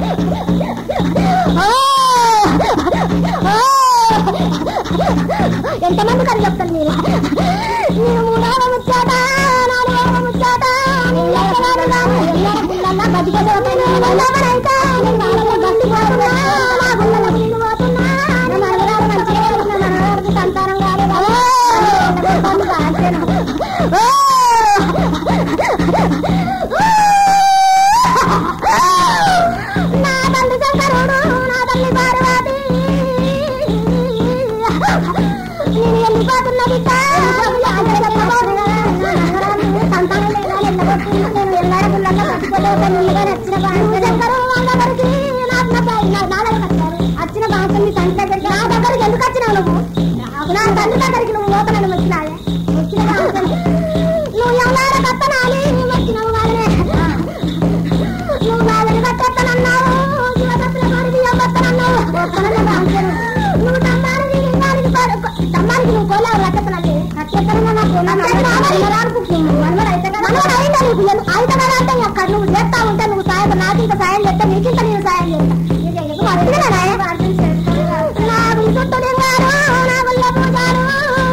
ఎంతమంది కని చెప్తాను మీరు మూడవ ముచ్చాట నాలుగవ ముచ్చాట సంతానం నా తల్లి శంకరుడు నా తల్లి పార్వతి నేను వెళ్ళిపోతున్న బిడ్డ సంతానం లేదా నేను ఎల్లాడగుళ్ళల్లో పట్టుకోలేక నచ్చిన శంకరు వాళ్ళకి వచ్చిన బాంచం నీ తండ్రి దగ్గరికి నా దగ్గరికి ఎందుకు వచ్చినావు నువ్వు నా తల్లి దగ్గరికి నువ్వు లోపలను వచ్చినాయే వచ్చిన నువ్వు ఎవరు కత్తనాలి వచ్చినావు వాళ్ళనే నువ్వు వాళ్ళని కట్టేస్తానన్నావు శివకత్తుల వారి బియ్యం కట్టనన్నావు నువ్వు తమ్మానికి నువ్వు కోలావు కట్టేస్తానండి అయితే అక్కడ నువ్వు చేస్తా ఉంటే నువ్వు సాయం నాకు ఇంకా సాయం చేస్తా నీకింత నేను సాయం చేస్తా నా చుట్టూ నా వల్ల పూజారు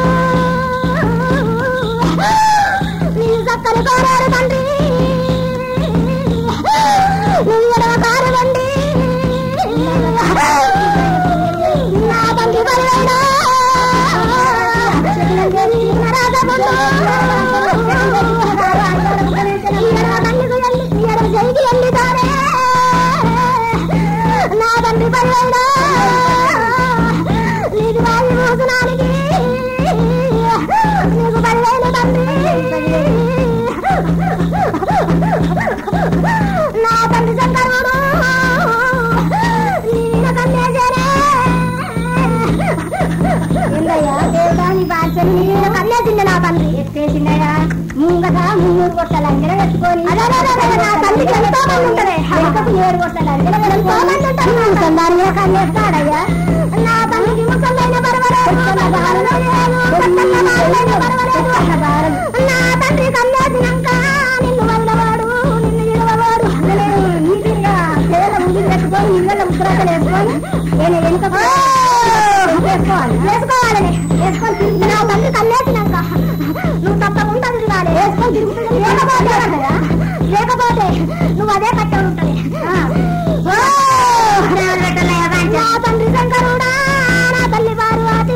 నీ చక్కని కోరారు తండ్రి నువ్వు ఎడవ కారు బండి నా తండ్రి బలివైనా జైకి వెళ్ళితారే నా తండ్రి బలివైనా నీది వారి మోసనానికి నీకు బలివైన తండ్రి నా తండ్రి శంకరుడు నేను కన్నేశానే ఏందయ్యా దేవుడా నీ బాధ్యని నేను కన్నేసింది నా తండ్రి ఎత్తేసిందయ్యా ముంగట 3 కొట్టాలి అంజన పెట్టుకొని నా తల్లికి ఎంతో మంది ఉంటారే 7 కొట్టాలి అంజన ఎంతో మంది ఉంటారు దాన్ని కన్నేస్తాడయ్యా నా తల్లికి ముసలైన పర్వాలేదు నా తండ్రి కన్నేసినాక నిన్ను వదలవాడు నిన్ను విడవవాడు నీటిగా పేద ముగిలి పెట్టుకొని ఇళ్ళ ఉత్తరాలు వేసుకొని నేను వెనుక వేసుకోవాలని వేసుకొని తిరిగి నా తల్లి కన్నేసినాక నువ్వు తప్పకుండా తిరగాలి వేసుకొని తిరుగుతుంది లేకపోతే నువ్వు అదే కట్ట ఉంటుంది నా తండ్రి శంకరుడా నా తల్లి పార్వతి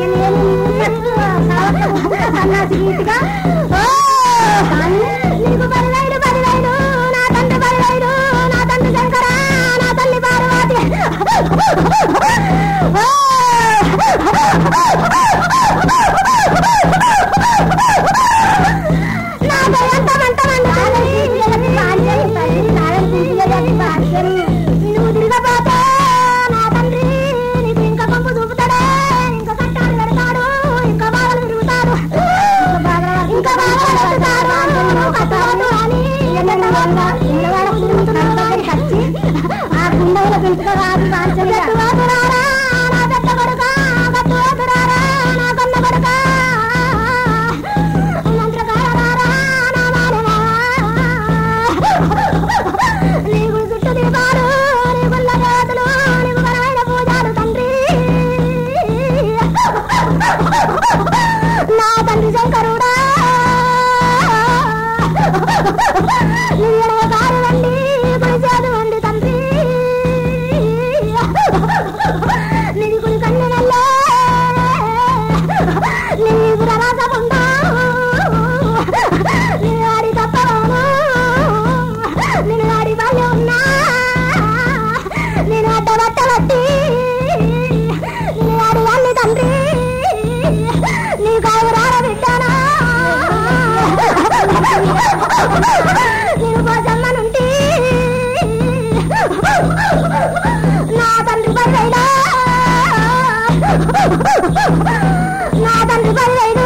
సన్నాసి గీతిగా నీకు బలివైడు నా తండ్రి బలివైడు నా తండ్రి శంకర నా తల్లి పార్వతి నువ్వు తిరగపోతే నా తండ్రి నీకు ఇంకా పంపు చూపుతాడే ఇంకా కట్టాలు పెడతాడు ఇంకా బాధలు తిరుగుతాడు ఇంకా బాధలు కట్టాడు అని వచ్చి ఆ గుండెల పెంచుకో రాదు నా పెద్ద కొడుక గట్టురారా నా కొన్న కొడుక మంత్రకారారా నా మానవా నీకు చుట్టూ దీపాలు నీ గుళ్ళ దేవతలు నీకు బలమైన పూజాలు తండ్రి నా తండ్రి శంకరుడా నీ ఎడవ కారు వండి కుడిచేదు వండి తండ్రి నీది కుడి కన్ను నల్లే నీకు రరాసముండా నేను ఆడి తప్పను నేను ఆడి బాల్యం ఉన్నా నేను అడ్డబట్ట బట్టి నేను ఆడి వాళ్ళి తండ్రి నీ కావురాల బిడ్డానా నేను పోసమ్మనుంటి నా తండ్రి బలివైనా నా తండ్రి బలివైనా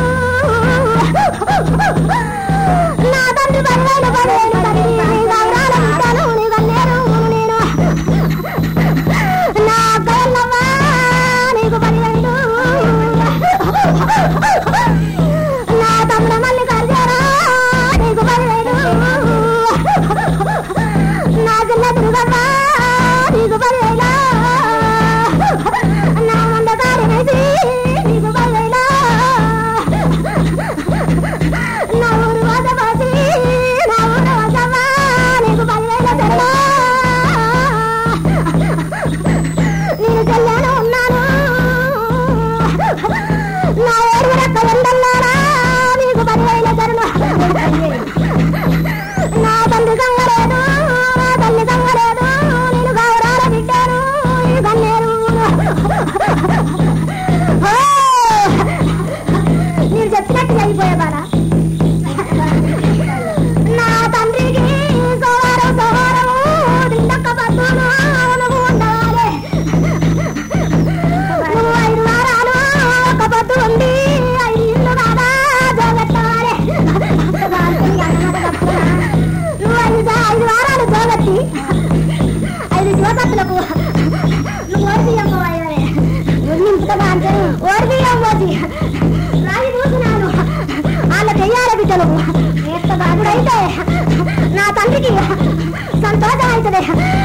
నా తండ్రి బలివైన తండ్రి నీ కావురాల బిడ్డను నీ వల్లేరు నేను నా అక్కయ్యమ్మా నీకు బలివైన నా తమ్ముడ మళ్ళీ కలిసారా నీకు బలివైన నా చిన్న దుర్గమ్మ అవుతుంది.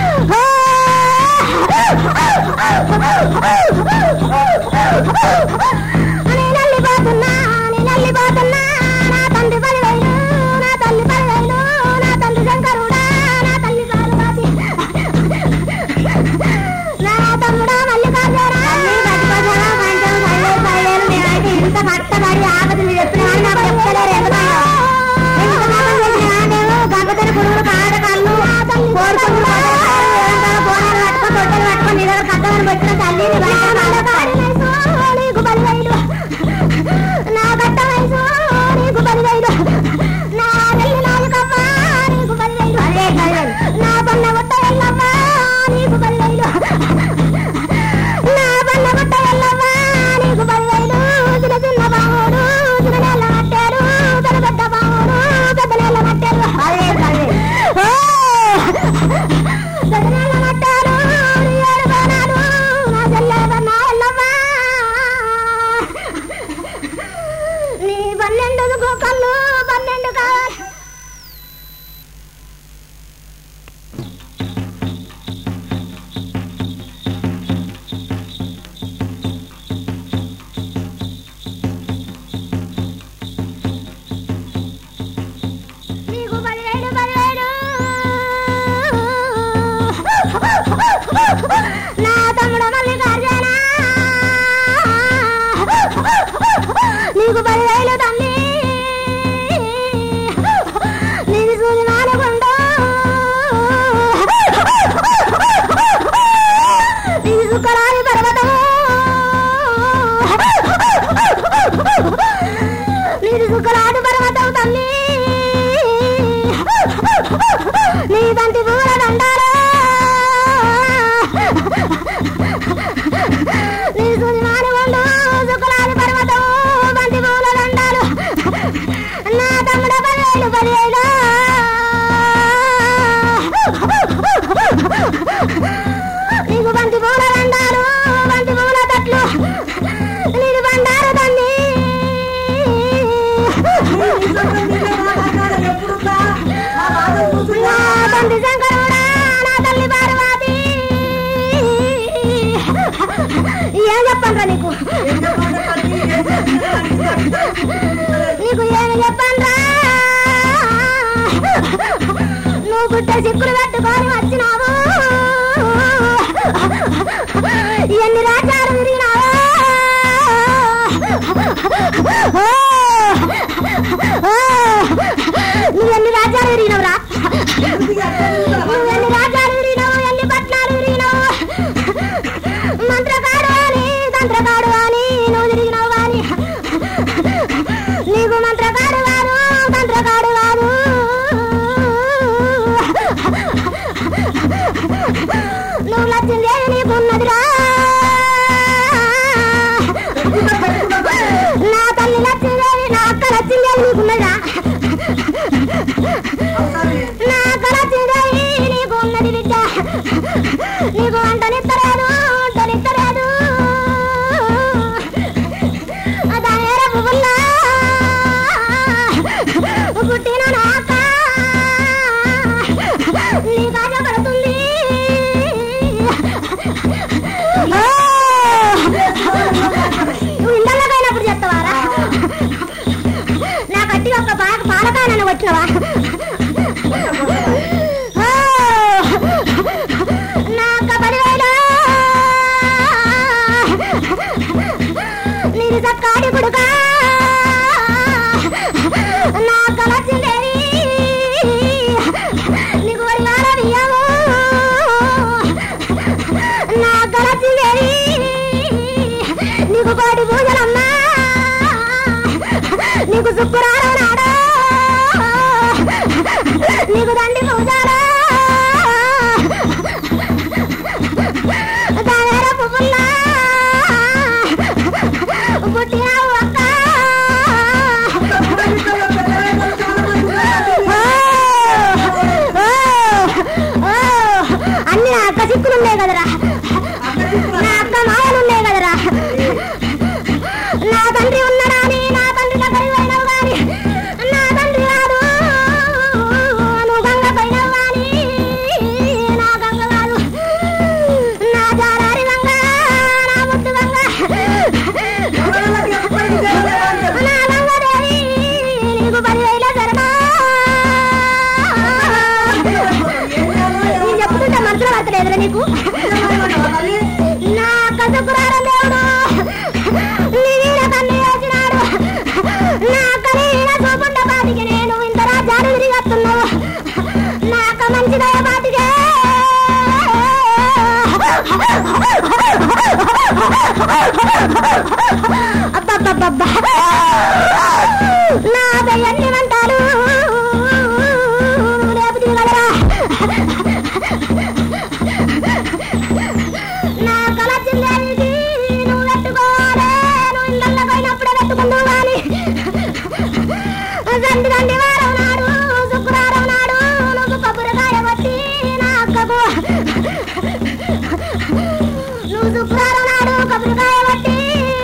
నేను వెళ్ళిపోతున్నా నా తండ్రి పదివేలు, నా తల్లి పదివేలు, నా తండ్రి శంకరుడా, నా తల్లి పార్వతి, నా తమ్ముడా మల్లికార్జున. ఇంత కట్టబడి ఆపద మీరు చెప్పిన నాకు చెప్తలేరు. గంగతని పురుగులు కాడకాళ్ళు కోరుకొని పట్టుకొని పట్టుకొని కట్టమని పెట్టిన తల్లిని నీకు 10,000, నా కట్ట వయసు నీకు 10,000, నా వెళ్ళి నాలుకమ్మ నీకు 10,000, నా పన్న గుట్ట ఎల్లమ్మ నీకు 10,000, నా పన్న గుట్ట ఎల్లమ్మ నీకు 10,000. చిన్న చిన్న బావుడు చిన్న నెల కట్టారు, పెద్ద పెద్ద బావుడు పెద్ద నెల కట్టారు, పెద్ద నెల కట్టారు. ఏడు బాణాలు నా చెల్లె నా ఎల్లమ్మ నీ 12 కళ్ళు 12 కావాలి. నీకు 10,000 నా తమ్ముడు మల్లికార్జున నీకు 10,000 తల్లి. నీది చూసి నాలుగుండు, నీది సుఖరాని పర్వతము, నీది సుఖరాని పర్వతం తల్లి. నీ బంతి పూల దండాలు, నీ చూసి నాలుగుండు సుఖరాని పర్వతం బంతి పూల దండాలు. నా తమ్ముడు 10,000 నీకు బంతి పూల దండాలు బంతి పూల తట్లు, నీది బండారు తల్లి. నా తండ్రి శంకరుడా, నా తల్లి పార్వతి, ఏం చెప్పండ్రా నీకు, నీకు ఏమి చెప్పండ్రా. నువ్వు గుట్ట సిక్కులు పెట్టుకొని వచ్చినావు, ఎన్ని రాజ్యాలు తిరిగినావు, నువ్వెన్ని రాజ్యాలు తిరిగినవురా, నువ్వెన్ని రాజ్యాలు తిరిగినావు, ఎన్ని పట్నాలు తిరిగినావు. మంత్రకాడు అని తంత్రకాడు అని నువ్వు తిరిగినావు కానీ నీకు మంత్రకాడు కాదు తంత్రకాడు కాదు. నువ్వు లక్ష్మీదేవి నీకున్నదిరా, నా తల్లి లక్ష్మీదేవి, నా అక్క లక్ష్మీదేవి నీకున్నదిరా, నా అక్క లక్ష్మీదేవి నీకు ఉన్నది బిడ్డ. నీకు వంటనిత్తలేదు వంటనిత్తలేదు, దానేర పువ్వుల్లా పుట్టిన నా అక్క నీ కాజ పడుతుంది. నువ్వు ఇండలకైనప్పుడు చెప్తావారా, నా కట్టిగా ఒక పాలకాయనన్ను వచ్చినవా. నా అక్క 10,000 నీది చక్కాడి కొడుక, నా అక్క లక్ష్మీదేవి నీకు వరివార బియ్యము, నా అక్క లక్ష్మీదేవి నీకు కోటి పూజలమ్మా, నీకు శుక్రవారం నాడు నీకు దండి పూజలు, దానేర పువ్వుల్లా పుట్టినావు అక్క. అన్ని అక్క చిక్కులు ఉన్నాయి కదరా, నా అక్క మాయలు ఉన్నాయి కదరా. నా తండ్రి ఉన్నాడా అని నా తండ్రి దగ్గరికి పోయినావు కానీ నా తండ్రి కాదు, నువ్వు గంగ పోయినావు కానీ కదా నీకు నా కసుకురారం దేవుడు నీడ కన్ను వేసినాడు నా కలీన చూపుండ బాటికి నేను ఇంత రాజ్యాలు తిరిగేస్తున్నావు నాక మంచిదయ బాటికే అబ్బబ్బబ్బబ్బా నా దయ్యాన్ని అంటారు రేపు తిరగలరా నా కళ చిందేది నువ్వు పెట్టుకోవాలి నువ్వు ఇళ్ళల్లో పోయినప్పుడే పెట్టుకుందువు కానీ దండి దండి వారం నాడు శుక్రవారం నాడు నువ్వు కొబ్బరికాయ పట్టి నా అక్కకు నువ్వు శుక్రవారం నాడు కొబ్బరికాయ పట్టి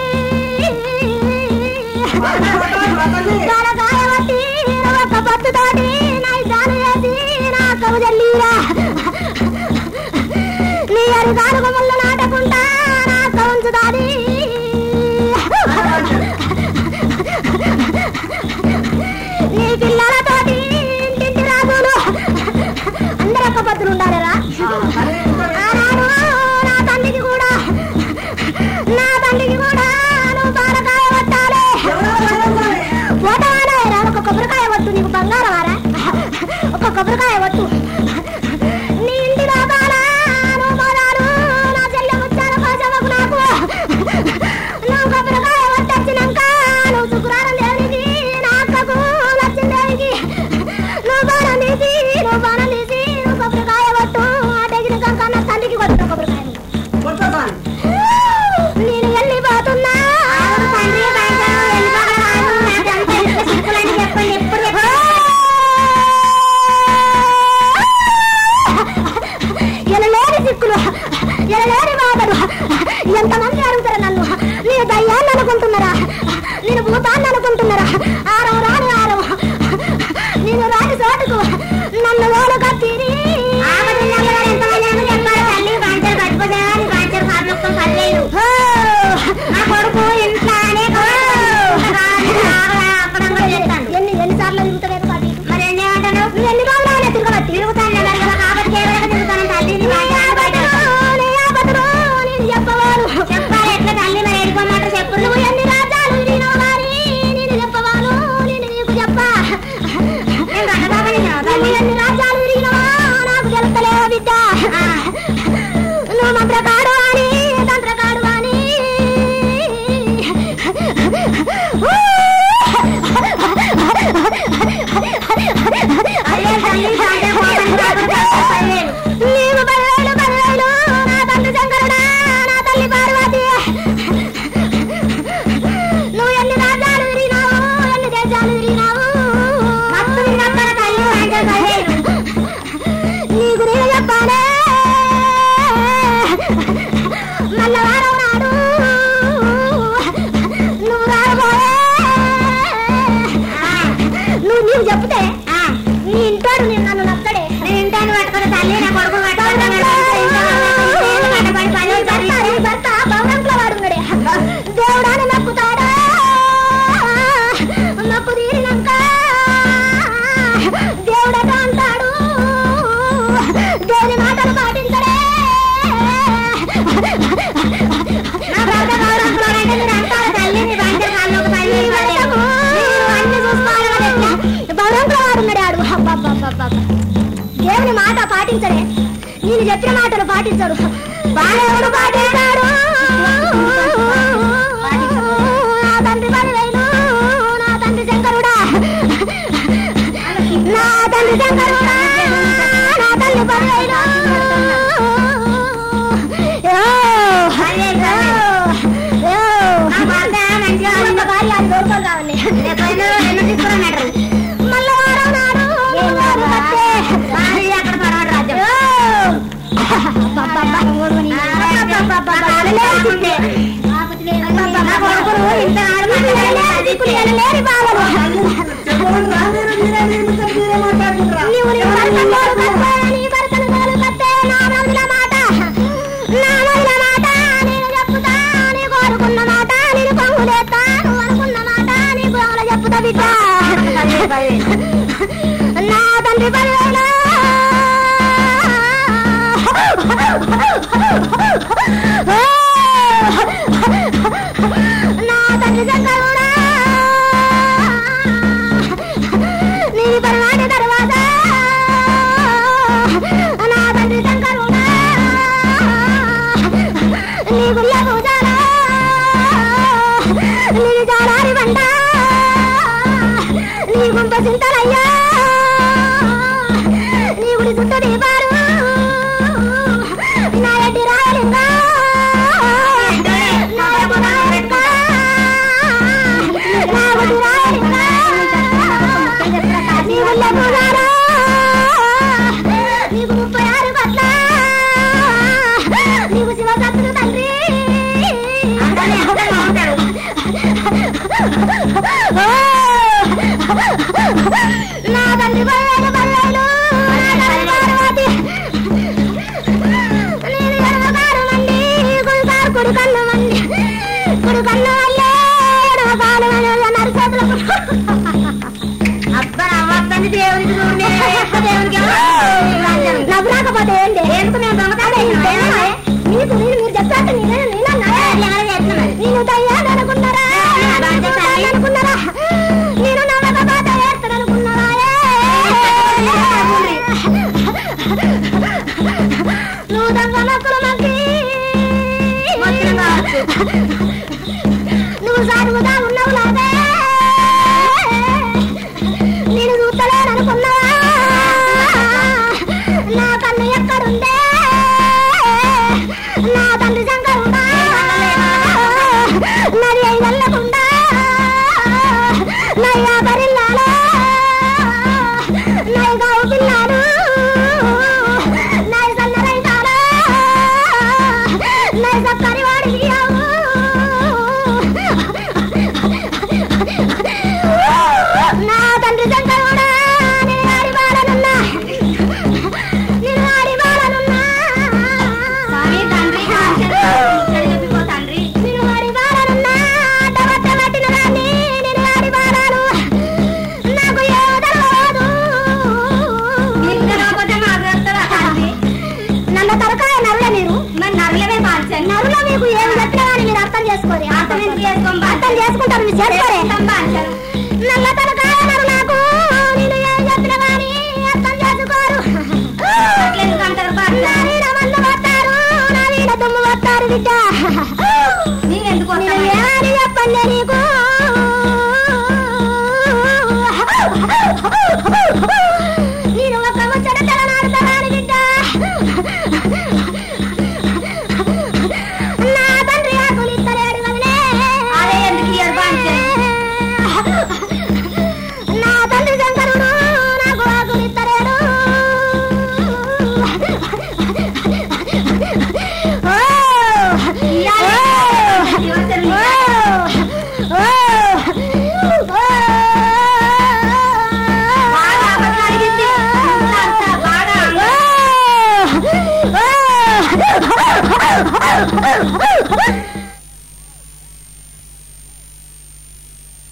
కాయ పట్టి నువ్వు ఒక పట్టుతోటి నా ఇష్టాలు చేసి నా అక్కకు జల్లీరా నీ అరిగారు ముళ్ళు నాటకుండా నా అక్క ఉంచుతాది నీ పిల్లలతోటి ఇంటింటి రాజులు అందరూ ఒక్క పత్రులు ఉండాలిరా ఆనాడు నా తండ్రికి కూడా నువ్వు పారకాయ పట్టాలి పోతావారా ఒక కొబ్బరికాయ పట్టు నీకు బంగారం వారా ఒక కొబ్బరికాయ పట్టు నీ ఇంటి లోపల నువ్వు పోదారు నా చెల్లె ముచ్చాల కోసమకు నాకు నువ్వు కొబ్బరికాయ పట్టొచ్చినాక నువ్వు శుక్రవారం దేవునికి నా అక్కకు లక్ష్మీదేవికి నువ్వు బాణం తీసి నువ్వు కొబ్బరికాయ పట్టు ఆ దగ్గర కన్నా తల్లికి కొట్టు కొబ్బరికాయ నేను వెళ్ళిపోతున్నా ఎనలేని సిక్కులు ఎనలేని బాధలు ఎంతమంది అడుగుతారా నన్ను నేను దయ్యాన్ని అనుకుంటున్నారా నేను భూతాన్ని అనుకుంటున్నారా ఆరవ రాని ఆరవ నేను రాని చోటుకు నన్ను ఓలు కత్తిరి నా కొడుకు ఇంట్లోనే ఎన్నిసార్లు తిరుగుతాడు మరి ఏం చేయమంటాను నువ్వు ఎన్ని రోజులు తిరగబట్టి తిరుగుతాను చెప్పాలి ఎట్లా తల్లి మరి ఎడుకోమాట చెప్పు నువ్వు ఎన్ని రాజ్యాలు తిరిగినావు కానీ నేను చెప్పవాను నేను నీకు చెప్పా తల్లి ఎన్ని రాజ్యాలు తిరిగినావా నాకు తెలుస్తలేవా బిడ్డ నువ్వు మంత్రకాడు అని తంత్రకాడు అని నీవు పదివేలు నా తండ్రి శంకరుడా నా తల్లి పార్వతి నువ్వు ఎన్ని రాజ్యాలు తిరిగినావు ఎన్ని దేశాలు తిరిగినావు నీకు నేను చెప్పాలే మల్లవారం నాడు నువ్వు రాబోయే నువ్వు నీకు చెప్తే నీ ఇంటాడు నేను నన్ను నచ్చడే నేను ఇంటాను పట్టుకుని తల్లి నా కొడుకు భర్త భవనంలో వాడున్నాడే దేవుడాన్ని నక్కుతాడా నక్కు తీరినాక దేవుడట అంటాడు దేవుని మాటలు పాటించడే దేవుని మాట పాటించడే నేను చెప్పిన మాటలు పాటించడు బాలెవడు పాటించాడు నా తండ్రి పదివేలు నా తండ్రి శంకరుడా నా తండ్రి శంకరుడా నా తల్లి పదివేలు భార్య అది దొరకదు కావాలి మల్లవారం నాడు అక్కడ పడవాడు రాజ్యం నా తండ్రి పదివేలు నా తండ్రి శంకరుడా నీ పరమాటి తర్వాత నా తండ్రి శంకరుడా నీ గుళ్ళ పూజారా నీ జాలారి బండ నీ గుంప చింతలయ్యా నీ గుడి చుట్టూ దీపారు నా ఎడ్డి రాయలింగా నా ఎడ్డి రాయలింగా నా గుడి రాయలింగా నీ గుళ్ళ పూజారా నీకు 36 పట్ల నీకు శివసత్తుడు తండ్రి నా తండ్రి బల్లైలు బల్లైలు పార్వతి నేను ఎడమకారు మండి కుడి కన్ను మండి కుడి కన్ను వల్లే ఎడమకాలు నరసేతులు అబ్బా నవ్వద్దండి దేవునికి దేవునికి నవ్వు రాకపోతే ఏంటి ఎందుకు నేను దొంగతాడే మీకు మీరు చెప్పాక నేను తయ్యాలనుకున్నారా అనుకున్నారా నేను నవ్వకపోతే ఏస్తాడనుకున్నారా నువ్వు దొంగ మొక్కలు మొక్కి నువ్వు సాగుగా ఉన్నావు లాగే నేను చూస్తలేననుకున్నావా నా కన్ను ఎక్కడుందే నా తండ్రి శంకరుడా మరి అయి వెళ్ళకుండా నయ్యా బరిల్లాలో నై గావు పిల్లాలు నై సన్నరైతాలో నై సక్కరి వాడికి నా తండ్రి శంకరుడా నేను ఆడి బాలనున్నా నేను ఆడి బాలనున్నా నేను ఆడి బాలనున్నా అడ్డబట్టబట్టిన దాన్ని నేను ఆడి బాలను నాకు ఏదరవదు నల్ల తరకాయ నరుల మీరు మరి నరులమే మార్చాను నరుల మీకు ఏమి చెప్పినా కానీ మీరు అర్థం చేసుకోరు అర్థం చేసుకుంటారు మీరు చేసుకోరే నల్ల తరకాయ